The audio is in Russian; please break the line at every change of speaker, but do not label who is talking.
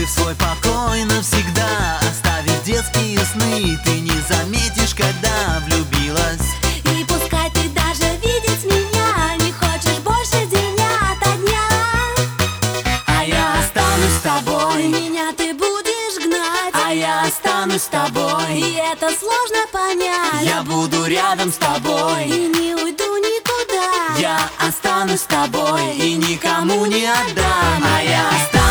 в свой покой навсегда, оставив детские сны. Ты не заметишь, когда влюбилась.
И пускай ты даже видеть меня не хочешь больше день ото дня,
А я останусь с тобой,
меня ты будешь гнать,
а я останусь с тобой.
и это сложно понять.
Я буду рядом с
И
тобой.
не уйду никуда.
Я останусь с тобой и никому не отдам. А я останусь